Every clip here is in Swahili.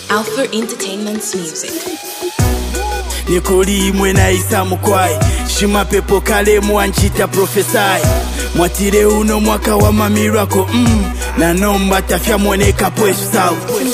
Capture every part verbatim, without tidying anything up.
Alpha Entertainment's music. Nikoli mwena isa mukwai Shima pepo kale mwanchita profesai Mwatire uno mwaka wa mamirako mm. Na nomba tafya mweneka pwesu sawu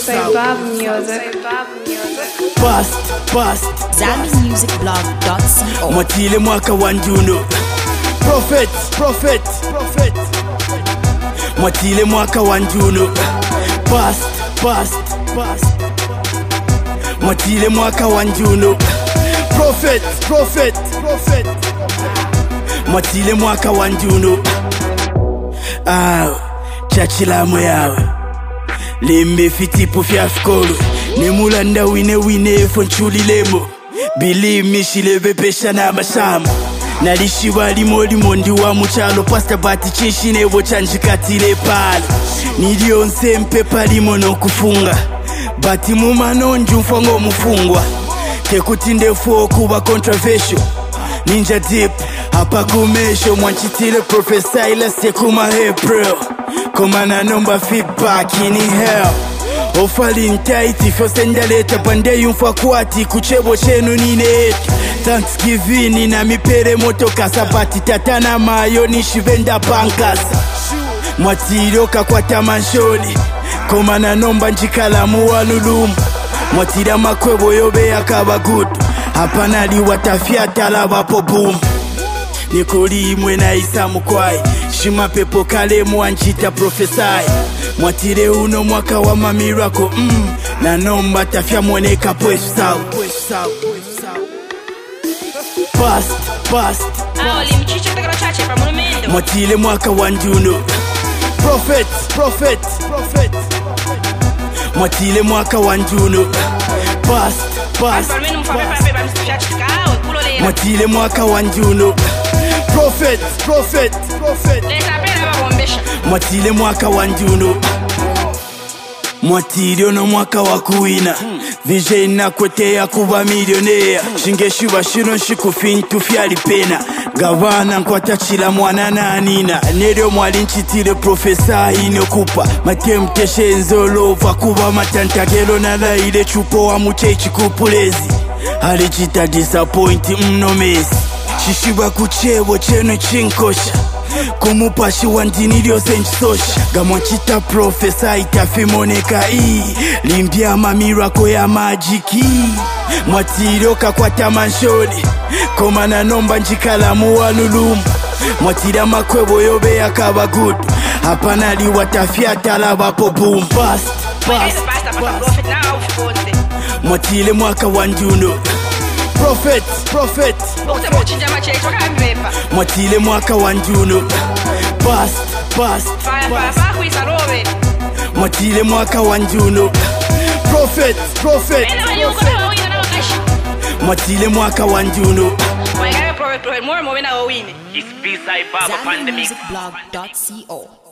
Past, past Zambi Music Blog dot co. Mwatile mwaka wa njuno Prophet, prophet, prophet Mwatile mwaka wa njuno Past, past, past Mwatile mwaka wa njuno Prophet, prophet, prophet Mwatile mwaka wa njuno Awe, chachilamu yawe Lembe fitipu fya fkolo Nemulanda wine wine fonchuli lemo Believe me shilebe pesha na mashama Nalishi walimo limo ndi wa muchalo Pasta bati chishi nebo chanjikatile pala Nilio nsempe palimo no kufunga Bati mumano njumfango mufungwa Tekutinde fuo kuba controversial Ninja deep hapa kumesho Mwanchitile professor ila sekuma April Komana number feedback in hell Ofali ntaiti fyose ndaleta Pande yumfa kwati kuchebo chenu nine Thanksgiving na mipere moto kasabati Tatana mayo nishivenda pankasa Mwatiro kakwata manshoni Komana nomba njikala muwalulumu Mwatira makwebo yobe yakaba good Hapana li watafyata lavapo boom Nikoli mwena isa mukwai Shima pepo kale mwanchita profesai Mwatire uno mwaka wa mamirako mm. Na nomba tafya mweneka pwesu sawu Past, past Mwatile mwaka wa njuno Prophet, prophet, prophet Mwatile mwaka wa njuno Past, past, past Mwatile mwaka wa njuno Prophet, prophet, prophet Mwatile mwaka wa njuno Mwatile no mwaka wa kuwina Vije ina kwete ya kuba milionea Shingeshuba shino shikufintu fyali pena Gavana nkwata chila mwana na anina Nereo mwali nchitile profesa inokupa Matemteshe nzolova kuba matantagelo na laile chupo wa muche chikupulezi Halichita disappoint mnomezi Shishiba kuchebo cheno chinkosha Kumupashi wandini lio senjisosha Gamwachita profesa itafimoneka ii Limbia mamirako ya majiki Mwatiro kakwata manshoni Komana nomba njikala muwalulumu Mwatira makwebo yobe yakaba good Hapana li watafyata lavapo boom Past, past, past Mwatile mwaka wa njuno Prophet, prophet Mwatile mwaka wa njuno Past, past, past Mwatile mwaka wa njuno Prophet, prophet, prophet Mwatile mwaka wa njuno Zambi Music Blog dot co.